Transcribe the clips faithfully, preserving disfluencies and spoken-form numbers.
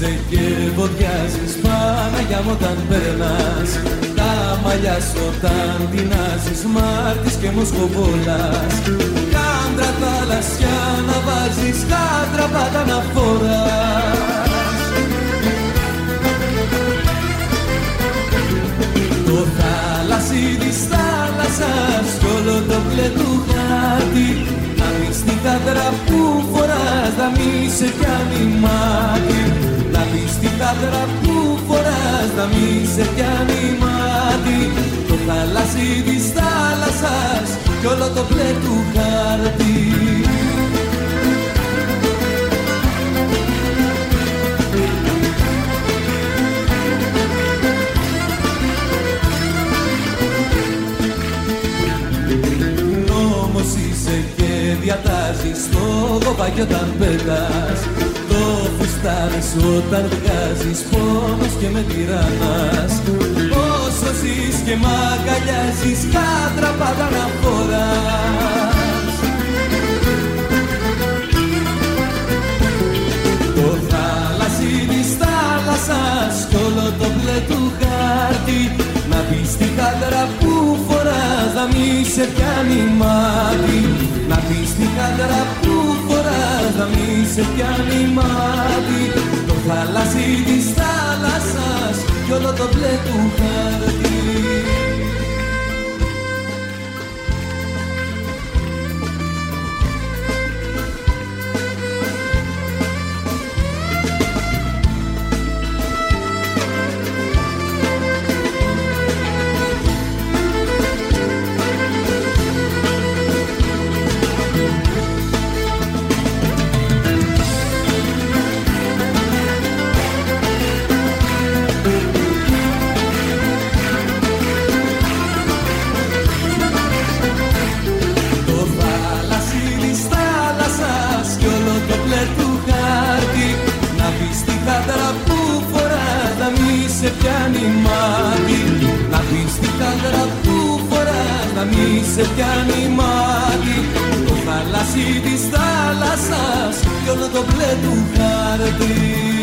είσαι και βοδιάζεις Παναγιά μου όταν περνάς. Τα μαλλιά σου όταν τεινάζεις Μάρτης και Μοσκοβόλας. Κάντρα θαλασσιά να βάζεις, κάντρα πάντα να φοράς. Το θάλασσι της θάλασσας κι όλο το μπλε του χάρτη. Να πεις την κάντρα που φοράς, να μη σε πιάνει μάτι. Να πεις την κάντρα που φοράς, να μη σε πιάνει μάτι. Το θάλασσι της θάλασσας κι όλο το μπλε του χάρτη. Νόμος είσαι και διατάζεις το κοπάκι όταν πετάς. Το φουστάνι σου όταν βγάζεις, πόνος και με τυραννάς. Όσο ζεις και μ' αγκαλιάζεις, κάντρα πάντα να φοράς. Το θάλασσι της θάλασσας κι όλο το μπλε του χάρτη. Να πεις την κάντρα που φοράς, να μη σε πιάνει μάτι. Να πεις την κάντρα που φοράς, να μη σε πιάνει μάτι. Το θάλασσι της θάλασσας κι όλο το μπλε του χάρτη. Σε πιάνει μάτι. Να πεις την κάντρα που φοράς, να μη σε πιάνει μάτι. Το θάλασσι της θάλασσας κι όλο το μπλε του χάρτη.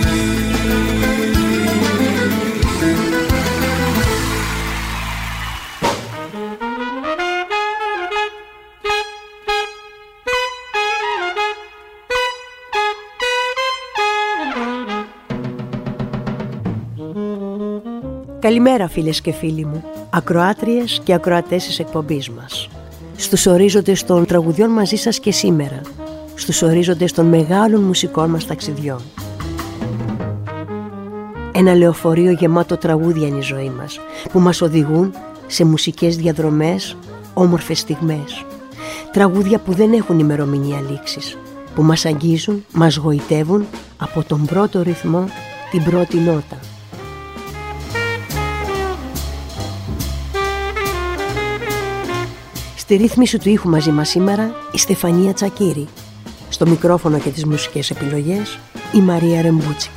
Καλημέρα φίλες και φίλοι μου, ακροάτριες και ακροατές της εκπομπής μας. Στους ορίζοντες των τραγουδιών μαζί σας και σήμερα, στους ορίζοντες των μεγάλων μουσικών μας ταξιδιών. Ένα λεωφορείο γεμάτο τραγούδια είναι η ζωή μας, που μας οδηγούν σε μουσικές διαδρομές, όμορφες στιγμές. Τραγούδια που δεν έχουν ημερομηνία λήξης, που μας αγγίζουν, μας γοητεύουν από τον πρώτο ρυθμό, την πρώτη νότα. Στη ρύθμιση του ήχου μαζί μας σήμερα η Στεφανία Τσακίρη. Στο μικρόφωνο και τις μουσικές επιλογές η Μαρία Ρεμπούτσικα.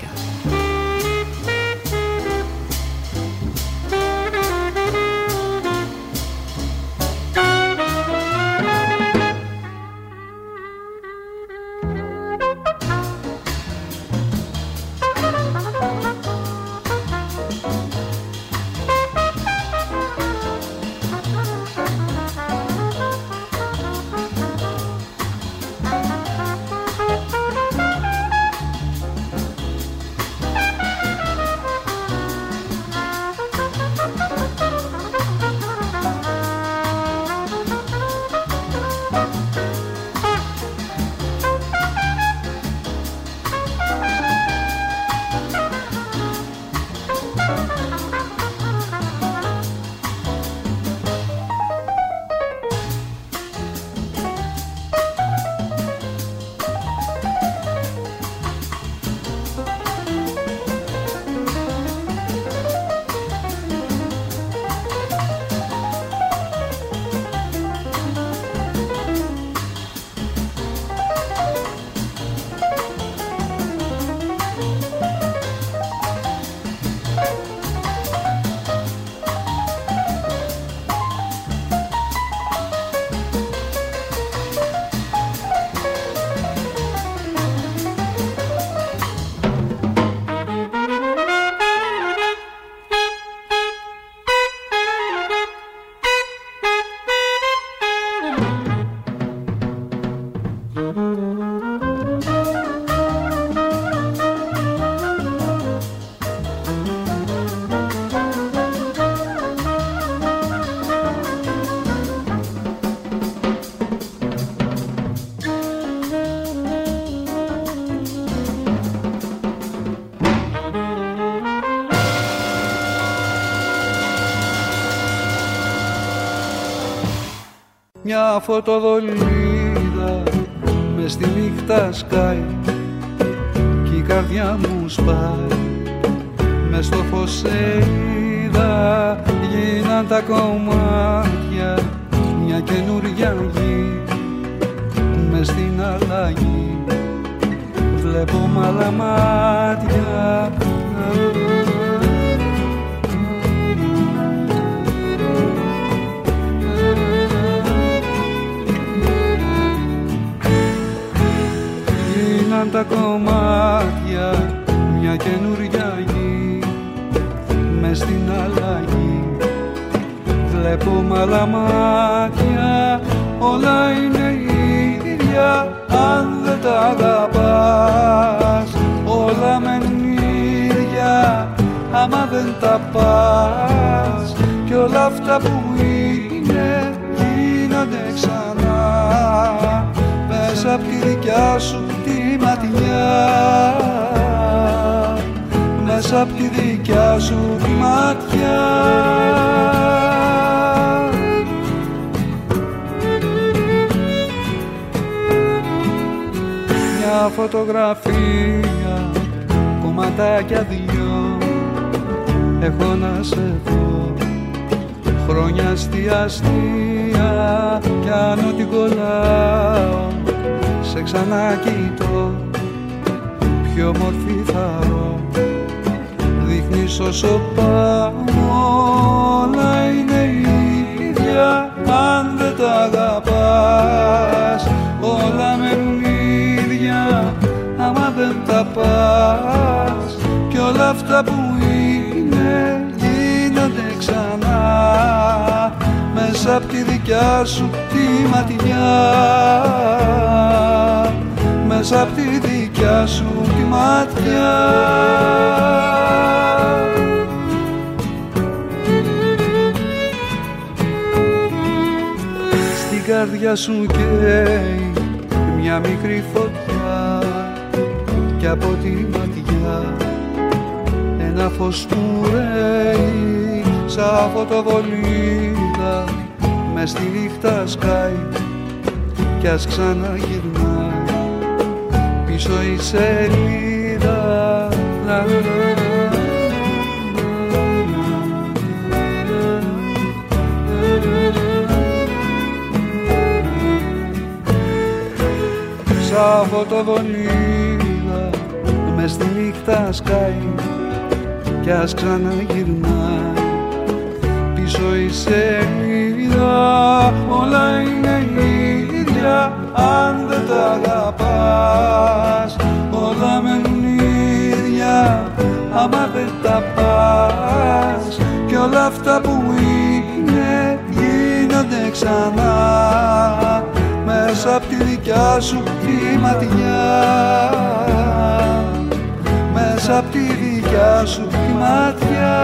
μια φωτοβολίδα μες στη νύχτα σκάει κι η καρδιά μου σπάει. Μες στο φως σε είδα, γίναν τα κομμάτια μια καινούρια γη. Μες στην αλλαγή βλέπω μ' άλλα μάτια. Γίναν τα κομμάτια μια καινούρια γη. Μες στην αλλαγή βλέπω μ' άλλα μάτια. Όλα είναι ίδια αν δεν τα αγαπάς. Όλα μένουν ίδια άμα δεν τα πας. Κι όλα αυτά που είναι γίνονται ξανά μέσα απ' τη δικιά σου τη ματιά. Μέσα απ' τη δικιά σου τη ματιά. Μια φωτογραφία, κομματάκια δυο, έχω να σε δω. Χρόνια στη αστεία κι αν ό,τι κολλάω σε ξανακοιτώ. Πιο μορφή θαρώ, δείχνεις όσο πάω. Όλα είναι ίδια αν δεν τα αγαπάς. Όλα μένουν ίδια άμα δεν τα πας. Κι όλα αυτά που είναι γίνονται ξανά μέσα απ' τη δικιά σου τη ματιά. Μέσα απ' τη δικιά σου τη ματιά. Στην καρδιά σου καίει μια μικρή φωτιά κι από τη ματιά ένα φως που ρέει σαν φωτοβολίδα μες στη νύχτα σκάει κι ας ξαναγυρνάει πίσω η σελίδα. Σαν φωτοβολίδα μες στη νύχτα σκάει κι ας ξαναγυρνάει πίσω η σελίδα. Όλα είναι ίδια αν δεν τα αγαπάς. Όλα μένουν ίδια άμα δεν τα πας. Κι όλα αυτά που είναι γίνονται ξανά μέσα απ' τη δικιά σου τη ματιά. Μέσα απ' τη δικιά σου τη ματιά.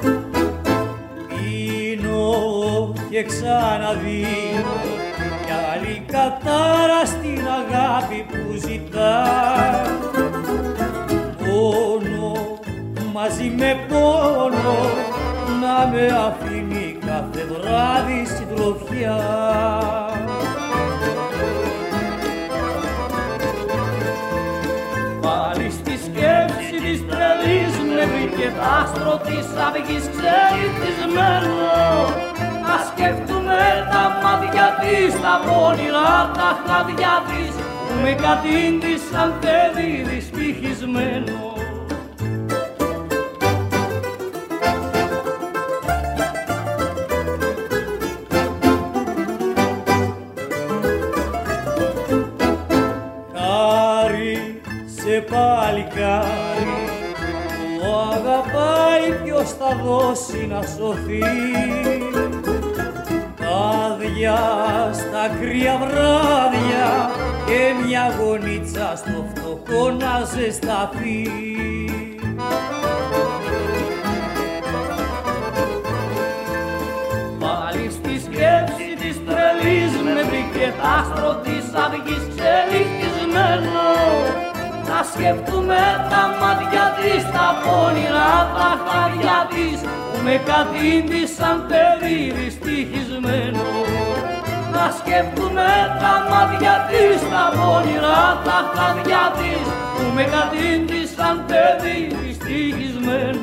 και ξαναδίνω κι Πάλι κατάρα στην αγάπη που ζητά, πόνο μαζί με πόνο να με αφήνει κάθε βράδυ συντροφιά. Πάλι στη σκέψη της τρελής με βρήκε τ' άστρο της αυγής ξεριτισμένο. Να σκέφτομαι τα μάτια της, τα πόνιρα, τα χάδια της που με κατήντησαν παιδί δυστυχισμένο. Χάρη σε παλικάρι που αγαπάει, ποιος θα δώσει να σωθεί. Άδεια στα κρύα βράδια και μια γονίτσα στο φτωχό να ζεσταθεί. Πάλι στη σκέψη της τρελής με βρήκε τ' άστρο της αυγής ξελιχτισμένο. Να σκέφτομαι τα μάτια της, τα πόνιρα, τα χάδια της που με κατήντησαν παιδί δυστυχισμένο. Να σκέφτομαι τα μάτια της, τα πόνιρα, τα χάδια της που με κατήντησαν παιδί δυστυχισμένο.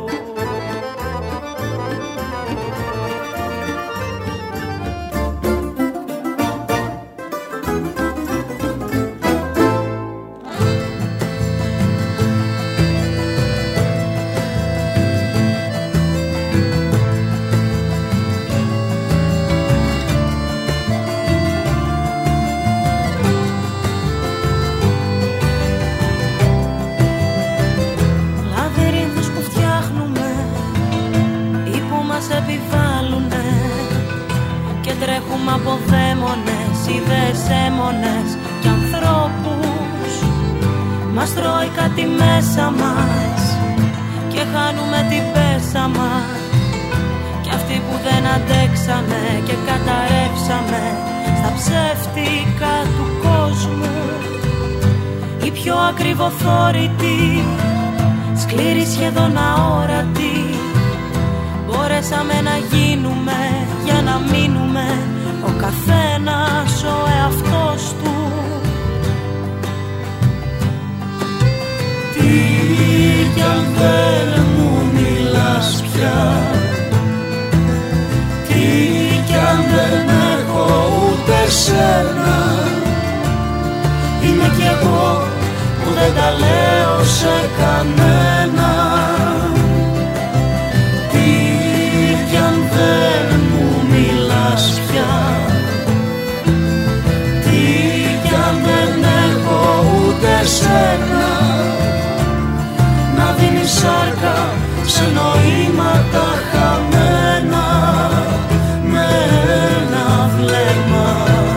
Από δαίμονες, ιδέες έμονες κι ανθρώπους μας τρώει κάτι μέσα μας και χάνουμε την πέσα μας. Κι αυτοί που δεν αντέξαμε και καταρρεύσαμε στα ψεύτικα του κόσμου, οι πιο ακριβοθόρητοι, σκληροί σχεδόν αόρατοι, μπορέσαμε να γίνουμε για να μείνουμε ο καθένας ο εαυτός του. Τι κι αν δεν μου μιλάς πια, τι κι αν δεν έχω ούτε σένα, είμαι κι εγώ που δεν τα λέω σε κανένα. Τι κι αν δεν μου μιλάς πια, τι κι αν δεν έχω ούτε σένα, να δίνει σάρκα σε νοήματα χαμένα με ένα βλέμμα.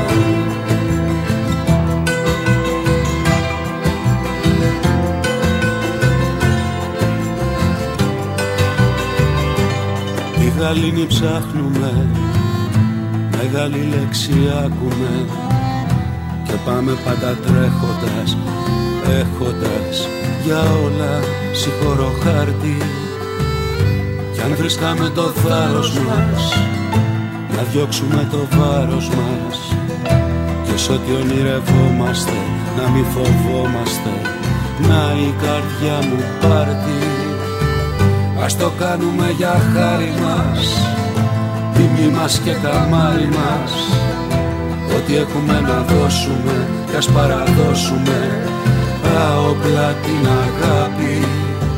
Τη γαλήνη ψάχνουμε, μεγάλη λέξη άκουμε και πάμε πάντα τρέχοντας, έχοντας για όλα συγχωρώ χάρτη. Κι αν βρίσκαμε το θάρρος μας, να διώξουμε το βάρος μας και σ' ό,τι ονειρευόμαστε να μην φοβόμαστε, να η καρδιά μου πάρτι. Ας το κάνουμε για χάρη μας, τιμή μας και καμάρι μας, ό,τι έχουμε να δώσουμε κι ας παραδώσουμε τα όπλα την αγάπη.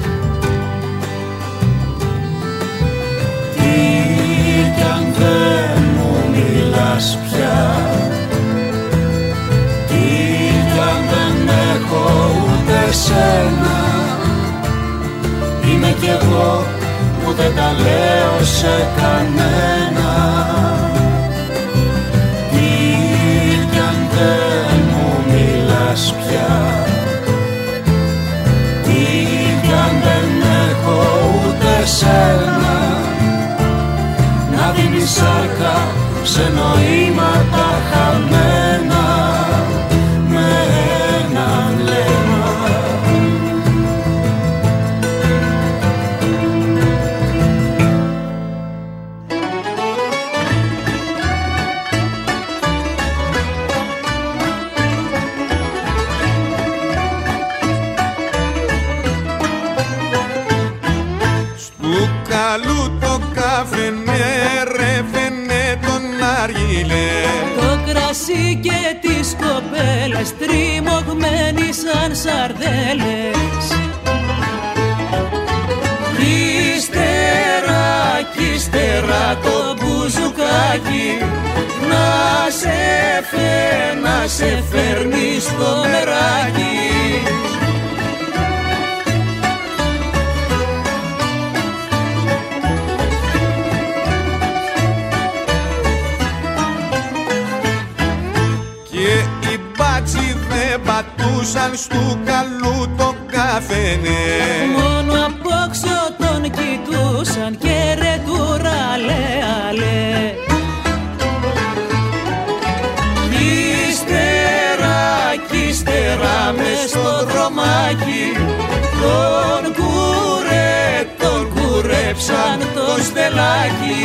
Τι κι αν δεν μου μιλάς πια, τι κι αν δεν έχω ούτε σένα, είμαι κι εγώ που δεν τα λέω σε κανένα. Τι κι αν δεν μου μιλάς πια, τι κι αν δεν έχω ούτε σένα, να δίνει σάρκα σε νοήματα χαμένα. κρασί και τις κοπέλες τριμωγμένοι σαν σαρδέλες. Ύστερα κι ύστερα το μπουζουκάκι να σε φε, να σε φέρνει στο μεράκι. Πατούσαν στου καλού τον καφενέ. Μόνο απόξω τον κοιτούσαν και ρε τούρα λέ αλέ. Ύστερα κι ύστερα μες στο δρομάκι τον κουρέ, τον κουρέψαν το στελάκι.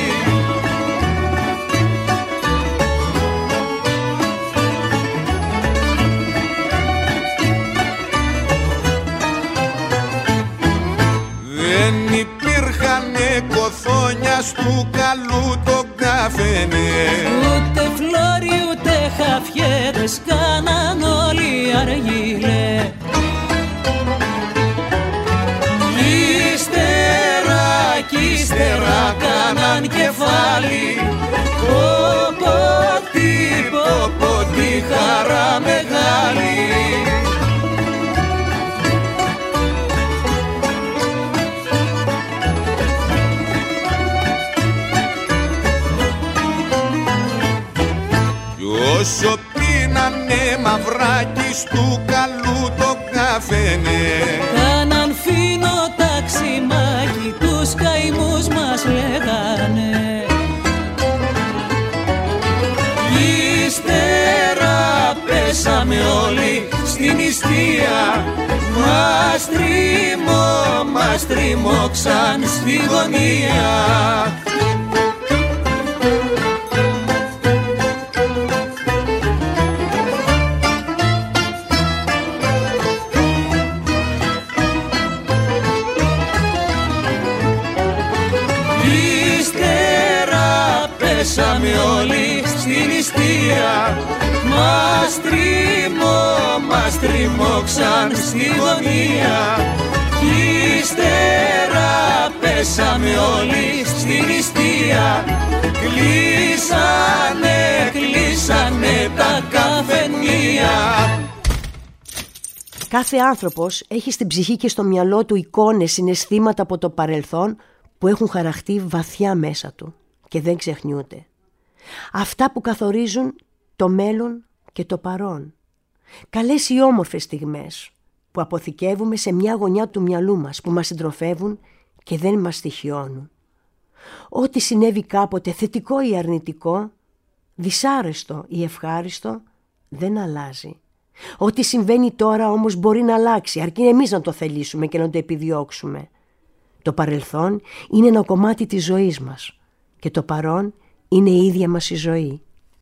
Κοθόνια στου καλού τον καφενέ. Ούτε φλόρι ούτε χαφιέδες κάναν όλοι αργύλε. Ύστερα κι ύστερα κάναν κεφάλι. Πω πω τι, πω πω τι χαρά μεγάλη. Όσο πίνανε μαυράκι στου καλού το καφενέ. Κάναν φίνο ταξιμάκι, τους καημούς μας λέγανε. Ύστερα πέσαμε όλοι στην νηστεία. Μας τριμώ, μας τριμώξαν στη γωνία. Πέσαμε όλοι στην νηστεία. Μας τριμώ, μας τριμώξαν στη γωνία. Ύστερα πέσαμε όλοι στην νηστεία. Κλείσανε, κλείσανε τα καφενεία. Κάθε άνθρωπος έχει στην ψυχή και στο μυαλό του εικόνες, συναισθήματα από το παρελθόν που έχουν χαραχτεί βαθιά μέσα του και δεν ξεχνιούνται. Αυτά που καθορίζουν το μέλλον και το παρόν. Καλές ή όμορφες στιγμές που αποθηκεύουμε σε μια γωνιά του μυαλού μας, που μας συντροφεύουν και δεν μας στοιχιώνουν. Ό,τι συνέβη κάποτε, θετικό ή αρνητικό, δυσάρεστο ή ευχάριστο, δεν αλλάζει. Ό,τι συμβαίνει τώρα όμως μπορεί να αλλάξει, αρκεί εμείς να το θελήσουμε και να το επιδιώξουμε. Το παρελθόν είναι ένα κομμάτι της ζωής μας και το παρόν είναι η ίδια μας η ζωή.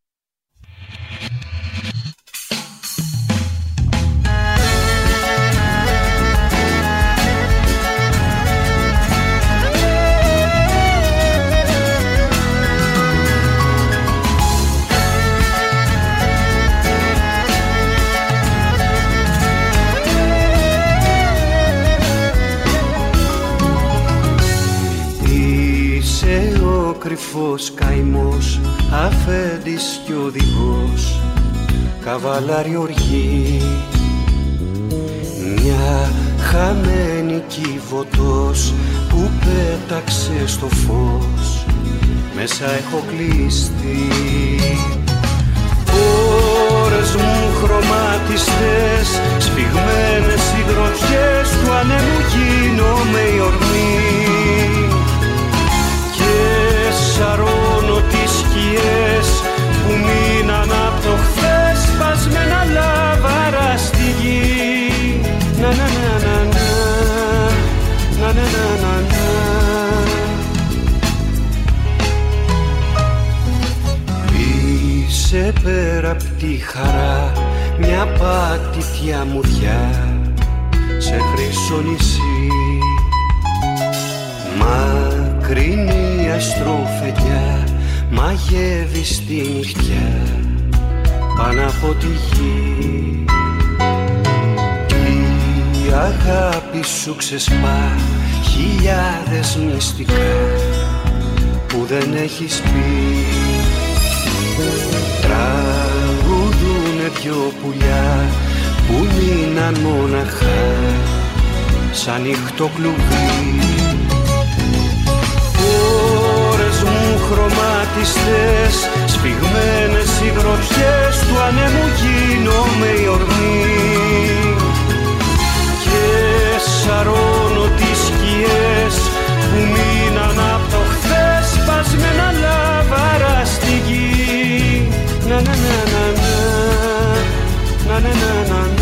Κρυφός καημός, αφέντης κι οδηγός, καβαλάρι οργή. Μια χαμένη κύβωτος που πέταξε στο φως, μέσα έχω κλειστεί. Ώρες μου χρωμάτιστες, σφιγμένες οι γροθιές του ανέμου γίνομαι η ορμή. Σαρώνω τις σκιές που μείναν απ' το χθες, σπασμένα λάβαρα στη γη. Να να να να να, να να να να. Είσαι πέρα απ' τη χαρά μια πάτητια μουδιά σε χρυσό νησί. Μακρινή αστροφαιδιά μαγεύει στη νυχτιά πάνω από τη γη. Η αγάπη σου ξεσπά χιλιάδες μυστικά που δεν έχεις πει. Τραγουδούνε δυο πουλιά που μείναν μοναχά σαν ανοιχτό κλουβί. Ώρες μου χρωμάτιστες, σφιγμένες οι γροθιές του ανέμου γίνομαι η ορμή και σαρώνω τις σκιές που μείναν απ' το χθες σπασμένα λάβαρα στη γη. Να να να να να να να να να.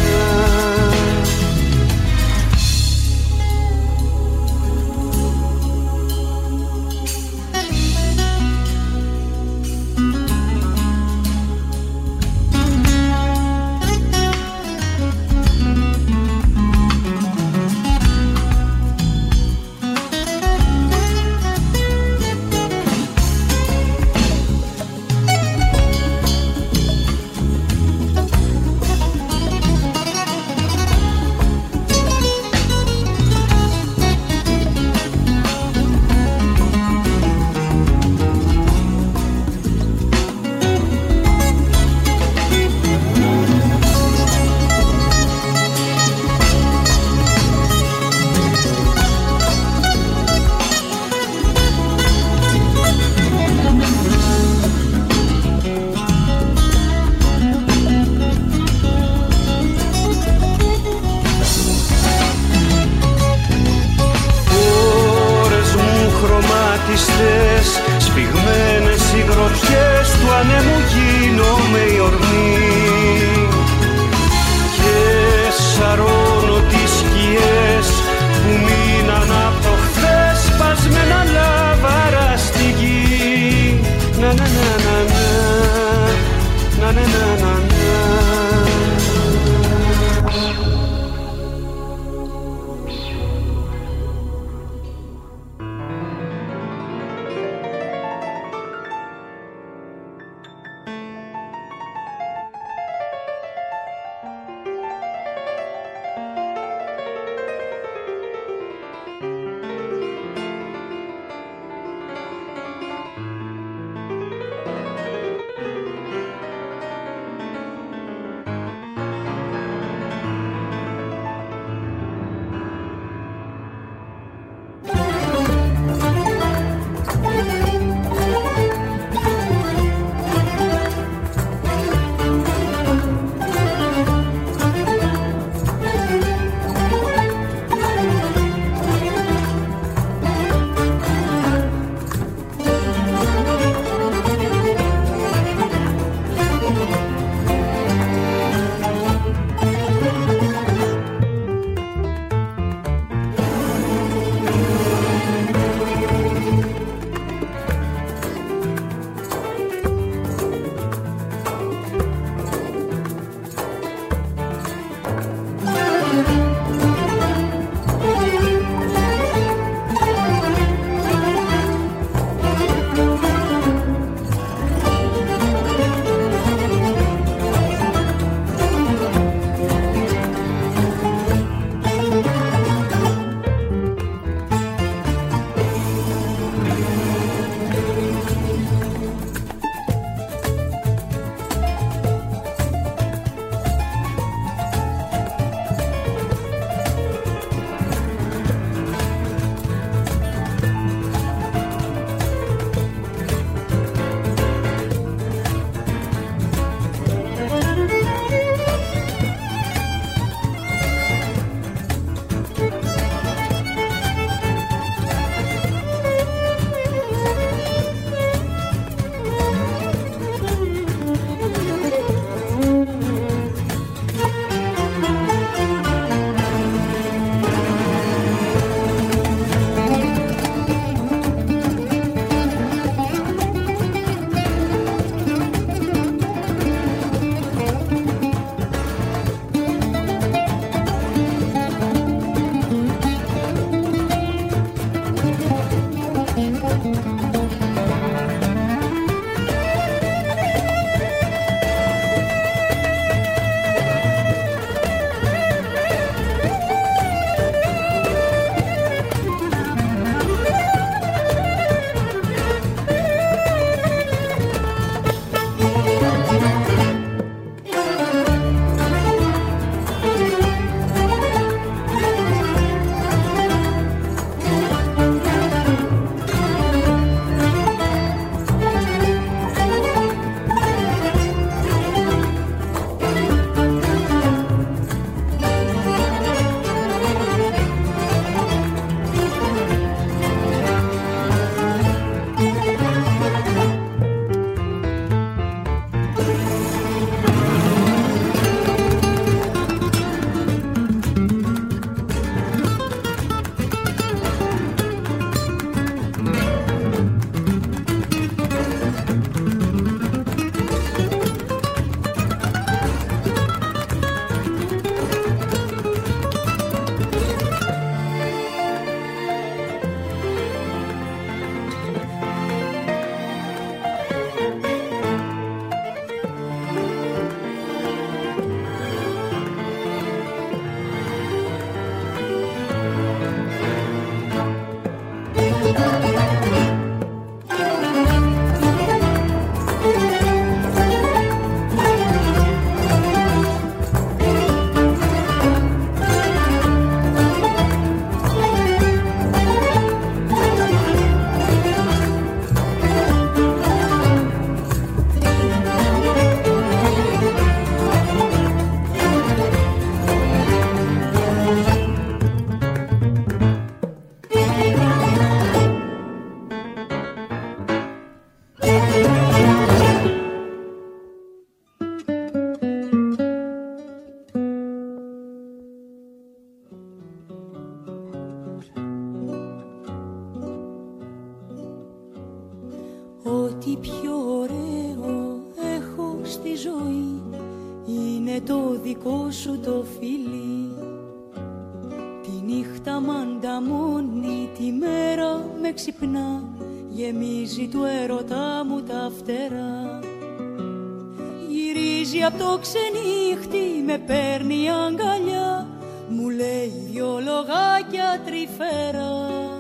ζωή είναι το δικό σου το φιλί. Τη νύχτα μανταμώνει, τη μέρα με ξυπνά, γεμίζει του έρωτα μου τα φτερά. Γυρίζει απ' το ξενύχτη, με παίρνει αγκαλιά, μου λέει δυο λογάκια τρυφερά.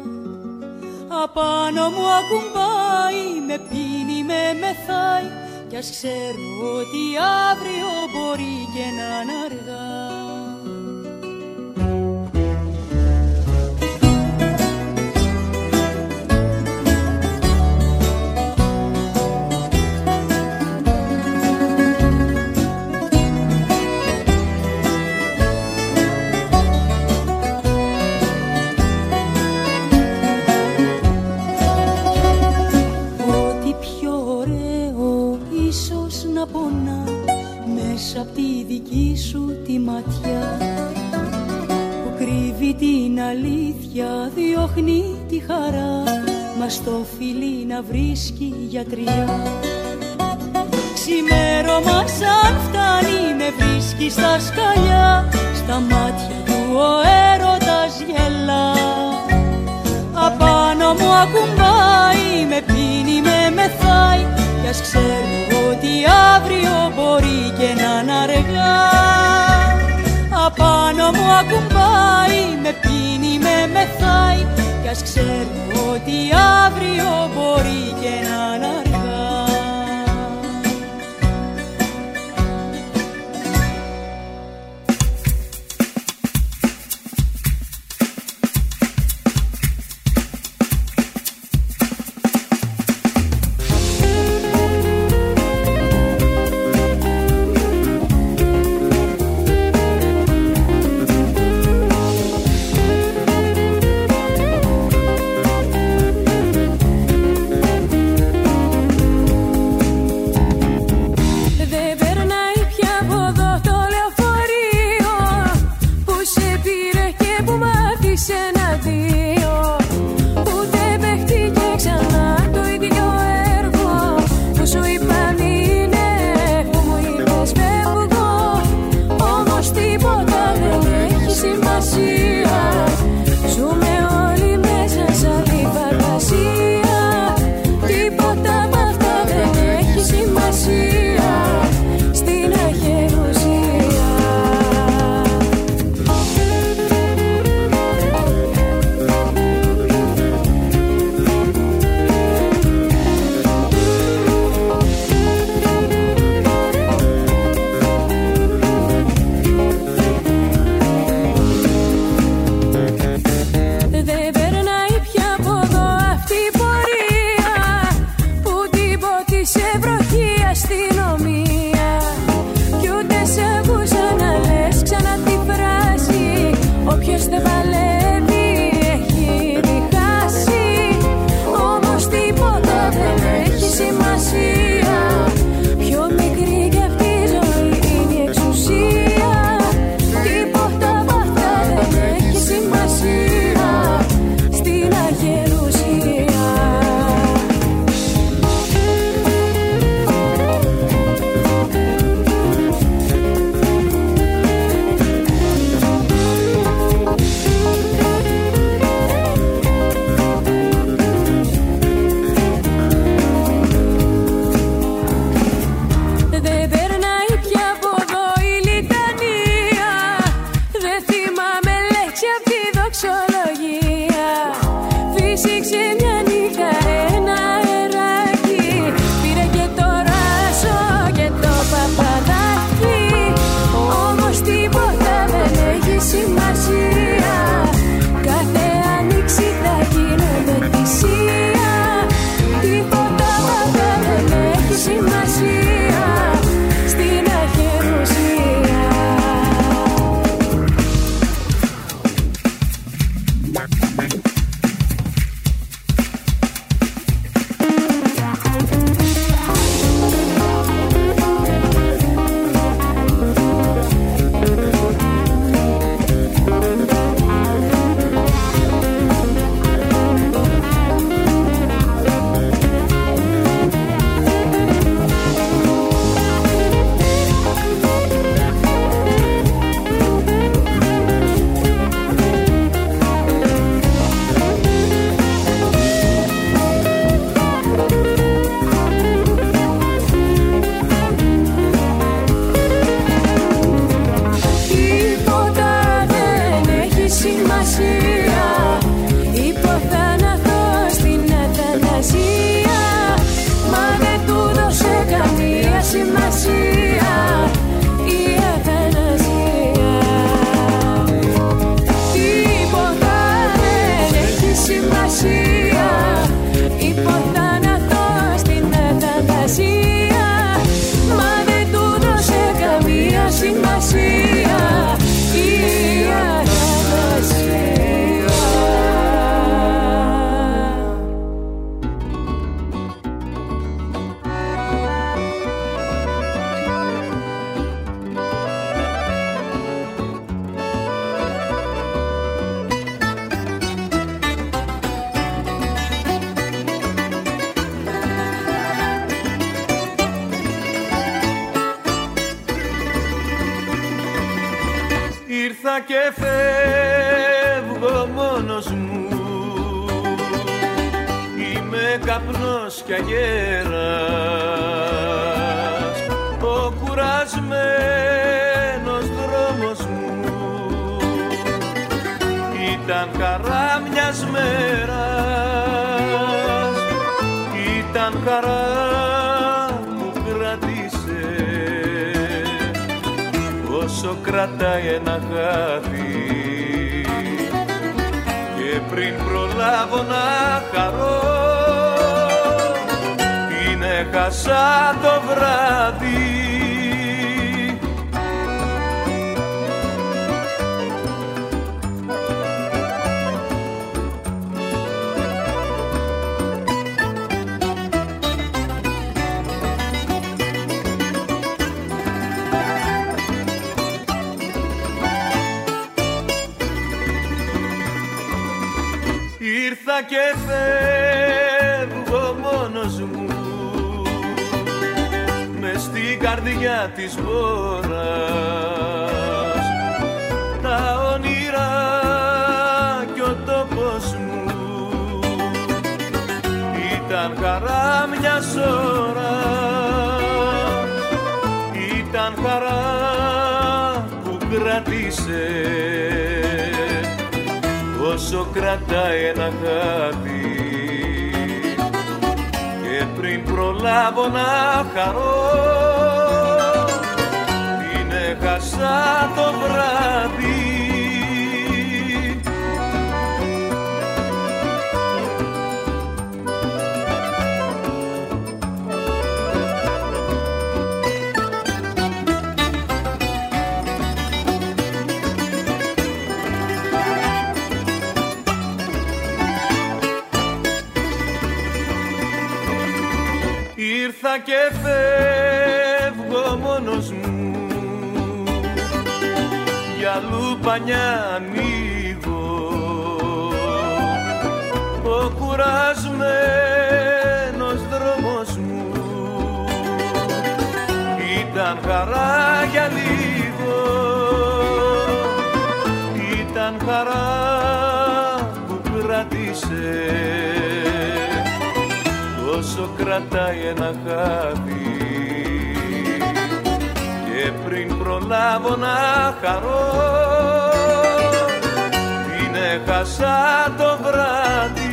Απάνω μου ακουμπάει, με πίνει, με μεθάει, κι ας ξέρω ότι αύριο μπορεί και να είναι αργά. Απ' τη δική σου τη ματιά που κρύβει την αλήθεια, διώχνει τη χαρά, μα στο φιλί να βρίσκει γιατριά. Ξημέρωμα σαν φτάνει, με βρίσκει στα σκαλιά, στα μάτια του ο έρωτας γελά. Απάνω μου ακουμπάει, με πίνει, με μεθάει, κι ας ξέρω ότι αύριο μπορεί και να είναι αργά. Απάνω μου ακουμπάει, με πίνει, με μεθάει, κι ας ξέρω ότι αύριο μπορεί και να είναι αργά. Ήρθα και φεύγω μόνος μου, είμαι καπνός κι αγέρας, ο κουρασμένος δρόμος μου ήταν χαρά μιας μέρας, ήταν χαρά που κράτησε όσο κρατάει ένα χάδι, και πριν προλάβω να χαρώ την έχασα το βράδυ. Ήρθα και φεύγω μόνος μου μες στην καρδιά της βόρας, τα όνειρα κι ο τόπος μου ήταν χαρά μιας ώρας, ήταν χαρά που κράτησε όσο κρατάει ένα χάδι, και πριν προλάβω να χαρώ την έχασα το βράδυ. Ήρθα και φεύγω μόνος μου, για λουπανιά ανοίγω, ο κουρασμένος δρόμος μου ήταν χαρά για λίγο, ήταν χαρά που κράτησε όσο κρατάει ένα χάδι, και πριν προλάβω να χαρώ την έχασα το βράδυ.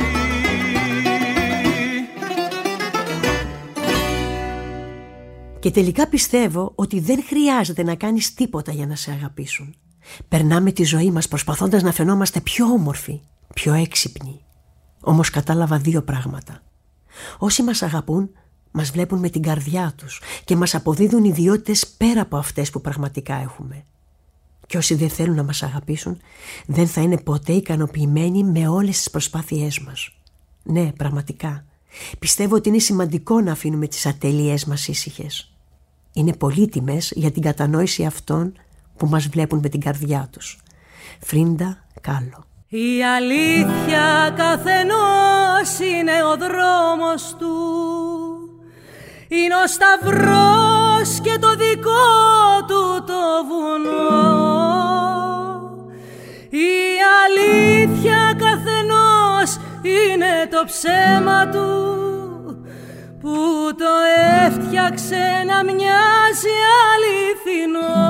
Και τελικά πιστεύω ότι δεν χρειάζεται να κάνεις τίποτα για να σε αγαπήσουν. Περνάμε τη ζωή μας προσπαθώντας να φαινόμαστε πιο όμορφοι, πιο έξυπνοι. Όμως κατάλαβα δύο πράγματα. Όσοι μας αγαπούν, μας βλέπουν με την καρδιά τους και μας αποδίδουν ιδιότητες πέρα από αυτές που πραγματικά έχουμε. Και όσοι δεν θέλουν να μας αγαπήσουν, δεν θα είναι ποτέ ικανοποιημένοι με όλες τις προσπάθειές μας. Ναι, πραγματικά. Πιστεύω ότι είναι σημαντικό να αφήνουμε τις ατέλειές μας ήσυχες. Είναι πολύτιμες για την κατανόηση αυτών που μας βλέπουν με την καρδιά τους. Φρίντα Κάλλο. Η αλήθεια καθενός είναι ο δρόμος του, είναι ο σταυρός και το δικό του το βουνό. Η αλήθεια καθενός είναι το ψέμα του, που το έφτιαξε να μοιάζει αληθινό.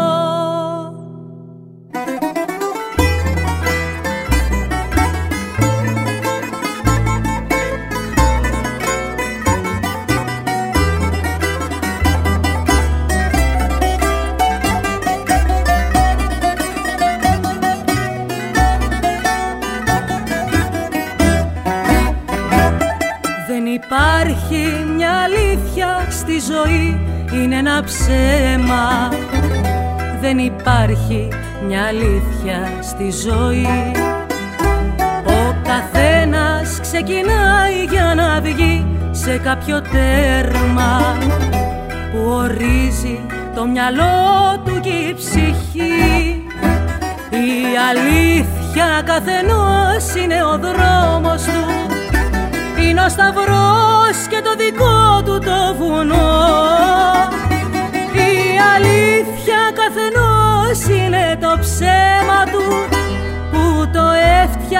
Δεν υπάρχει μια αλήθεια στη ζωή, είναι ένα ψέμα. Δεν υπάρχει μια αλήθεια στη ζωή. Ο καθένας ξεκινάει για να βγει σε κάποιο τέρμα που ορίζει το μυαλό του και η ψυχή. Η αλήθεια καθενός είναι ο δρόμος του, είναι ο σταυρός και το δικό του το βουνό. Η αλήθεια καθενός είναι το ψέμα του,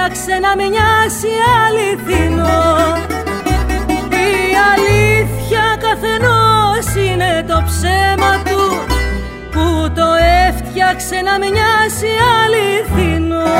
έφτιαξε να μοιάσει αληθινό. Η αλήθεια καθενός είναι το ψέμα του, που το έφτιαξε να μοιάσει αληθινό.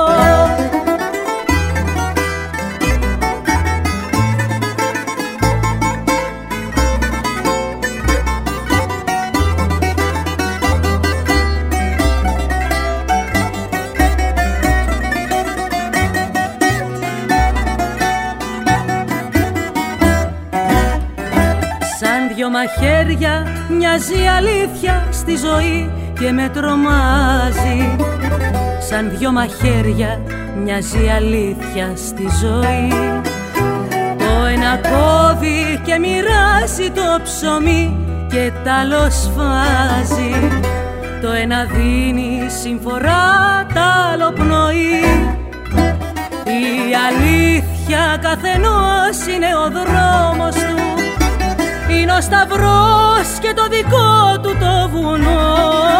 Δυο μαχαίρια μοιάζει αλήθεια στη ζωή και με τρομάζει. Σαν δυο μαχαίρια μοιάζει αλήθεια στη ζωή. Το ένα κόβει και μοιράζει το ψωμί και τ' άλλο σφάζει. Το ένα δίνει συμφορά, τ' άλλο πνοή. Η αλήθεια καθενός είναι ο δρόμος του, είναι ο σταυρός και το δικό του το βουνό.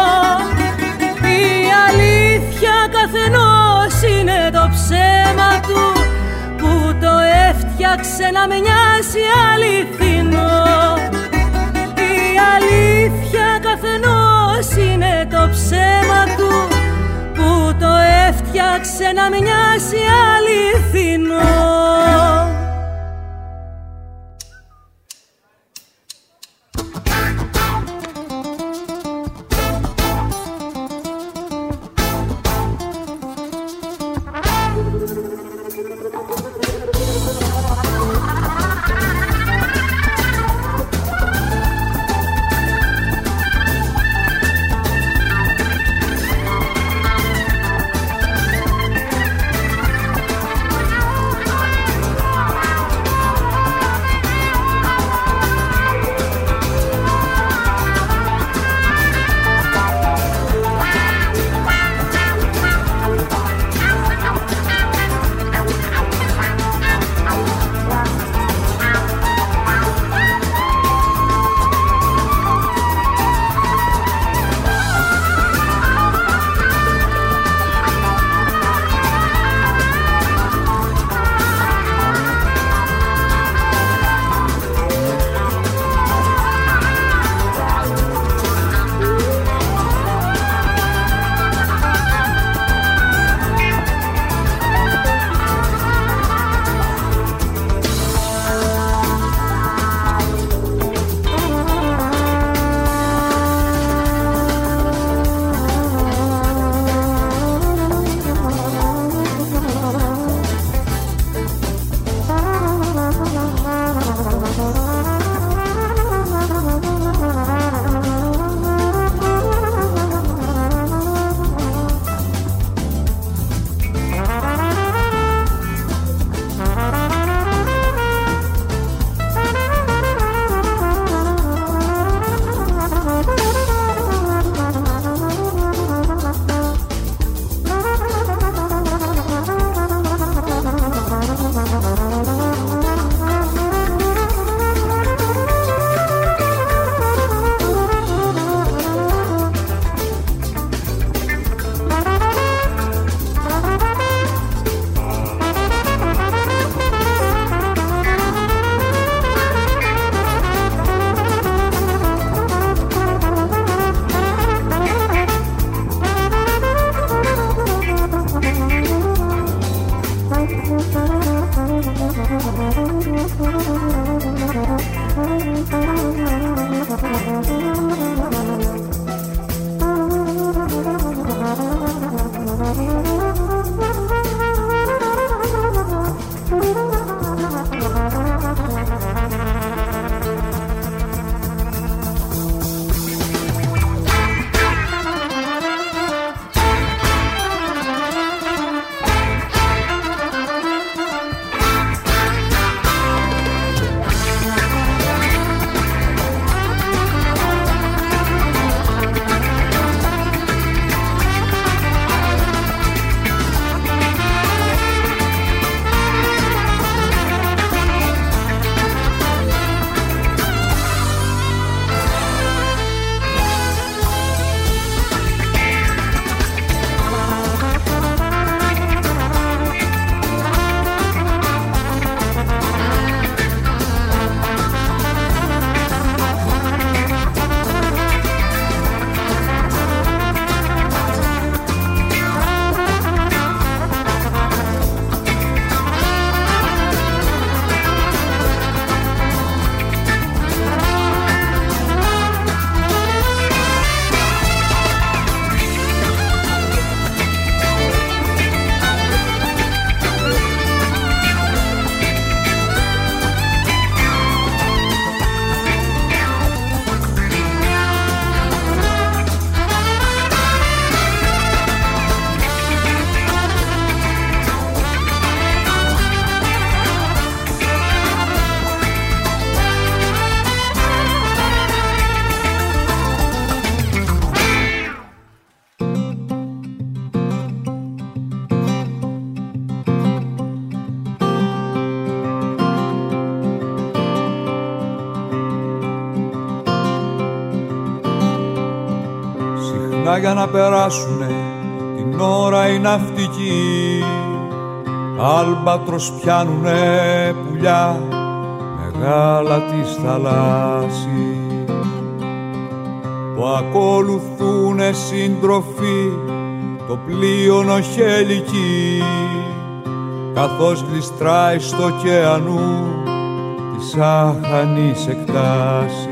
Η αλήθεια καθενός είναι το ψέμα του, που το έφτιαξε να μοιάζει αληθινό. Η αλήθεια καθενός είναι το ψέμα του, που το έφτιαξε να μοιάζει αληθινό. Να για να περάσουνε την ώρα οι ναυτικοί, άλμπατρος πιάνουνε πουλιά μεγάλα της θαλάσσης, που ακολουθούνε σύντροφοι το πλοίο νοχελική, καθώς γλιστράει στο ωκεανού της άχανης εκτάσης.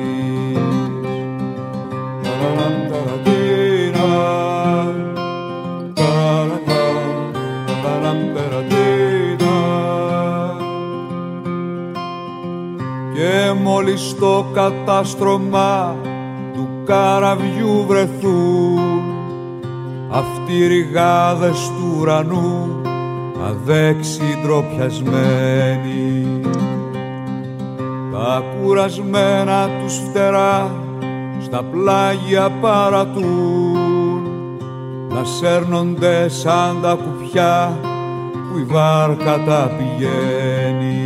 Και μόλις στο κατάστρωμα του καραβιού βρεθούν αυτοί οι ρηγάδες του ουρανού αδέξι ντροπιασμένοι, τα κουρασμένα τους φτερά στα πλάγια παρατούν, να σέρνονται σαν τα κουπιά που η βάρκα τα πηγαίνει.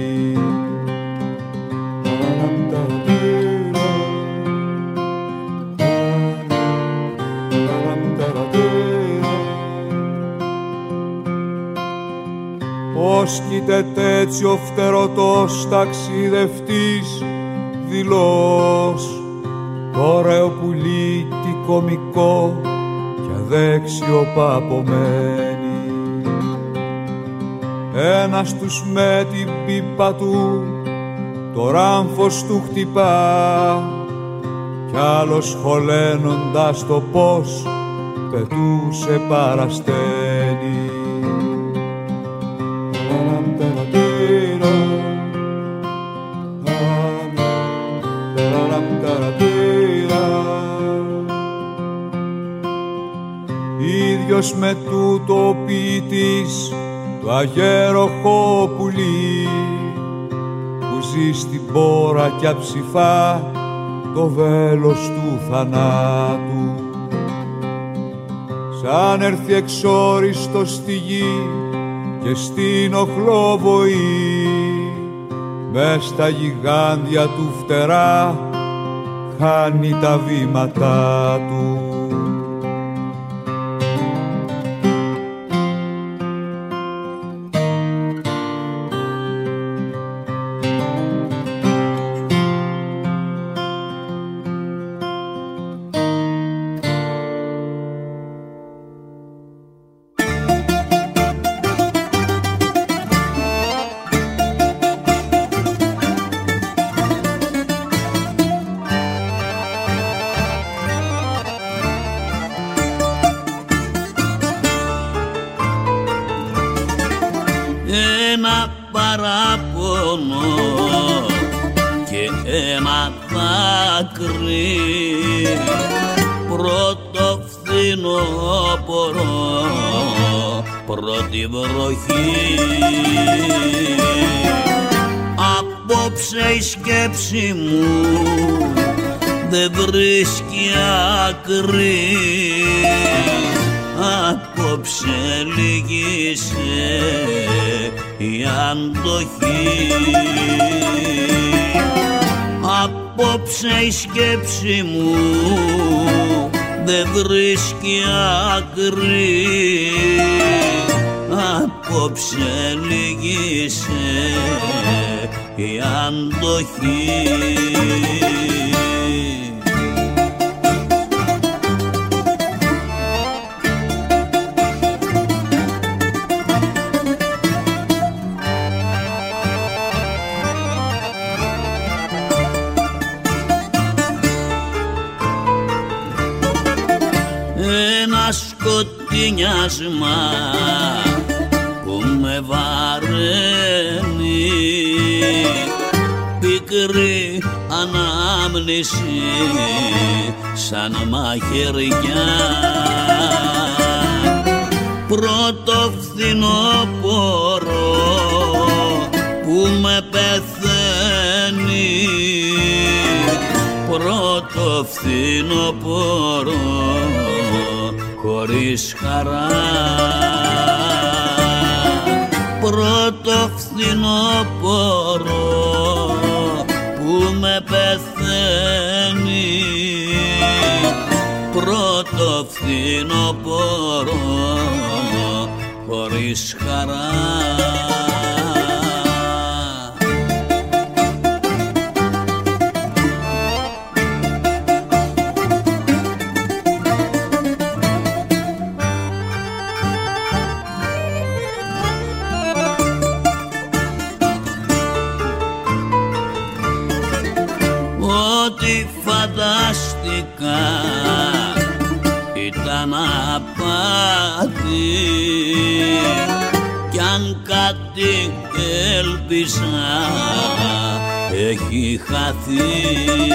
Πώς κοίταται έτσι ο φτερωτός ταξιδευτής δειλός, το ωραίο πουλί τι κωμικό κι αδέξιο παπομένη. Ένας τους με την πίπα του το ράμφος του χτυπά, κι άλλος χωλένοντας το πώς πετούσε παρασταίνει. Ίδιος με τούτο ο ποιητής το αγέροχο πουλί, που ζει στην πόρα κι αψηφά το βέλος του θανάτου. Σαν έρθει εξόριστο στη γη και στην οχλοβοή, μες στα γιγάντια του φτερά χάνει τα βήματά του. Απόψε η σκέψη μου δεν βρίσκει άκρη, απόψε λυγίσε η αντοχή. Σκοτεινιάσμα που με βαραίνει, πικρή ανάμνηση σαν μαχαιριά, πρώτο φθινόπωρο που με πεθαίνει, πρώτο φθινόπωρο χωρίς χαρά, πρώτο φθινόπωρο που με πεθαίνει, πρώτο φθινόπωρο χωρίς χαρά. Ό,τι φαντάστηκα ήταν απάτη κι αν κάτι έλπιζα έχει χαθεί.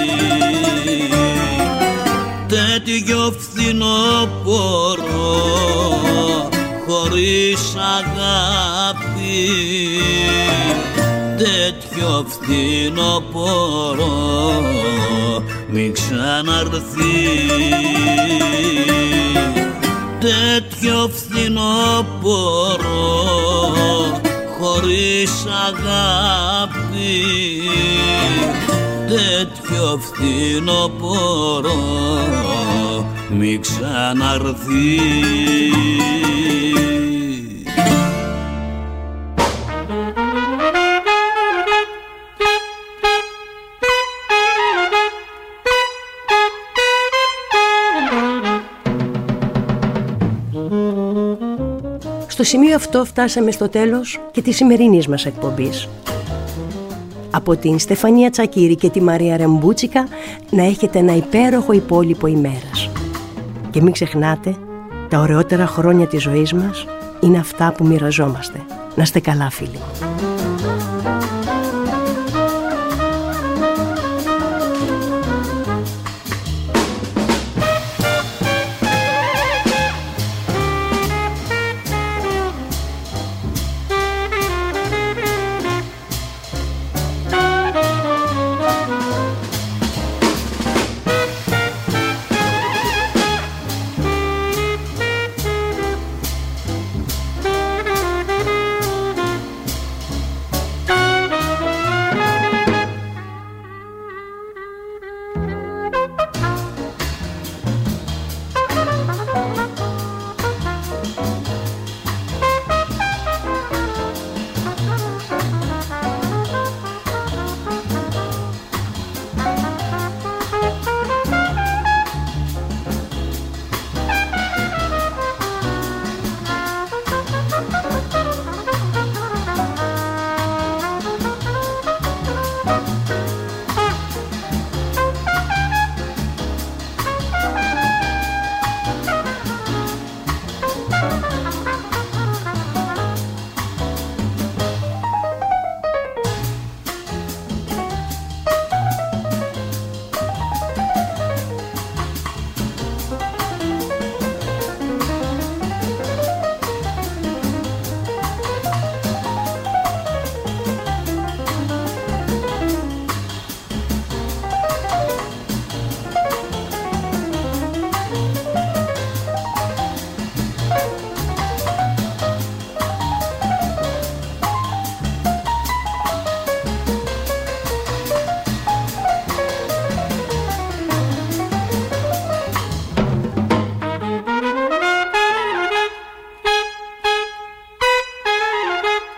Τέτοιο φθινόπωρο χωρίς αγάπη, τέτοιο φθινόπωρο μη ξαναρθεί. Τέτοιο φθινόπωρο χωρίς αγάπη, τέτοιο φθινόπωρο μη ξαναρθεί. Στο σημείο αυτό φτάσαμε στο τέλος και της σημερινής μας εκπομπής. Από την Στεφανία Τσακύρη και τη Μαρία Ρεμπούτσικα να έχετε ένα υπέροχο υπόλοιπο ημέρας. Και μην ξεχνάτε, τα ωραιότερα χρόνια της ζωής μας είναι αυτά που μοιραζόμαστε. Να είστε καλά, φίλοι.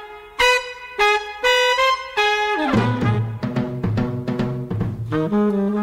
Mm-hmm.